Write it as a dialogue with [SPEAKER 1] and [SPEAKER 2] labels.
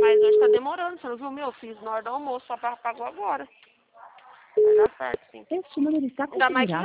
[SPEAKER 1] Mas hoje tá demorando, você não viu? Meu, eu fiz na hora do almoço, só pagou agora. Vai dar certo, sim.
[SPEAKER 2] Este número está
[SPEAKER 1] Ainda mais que
[SPEAKER 2] configurado.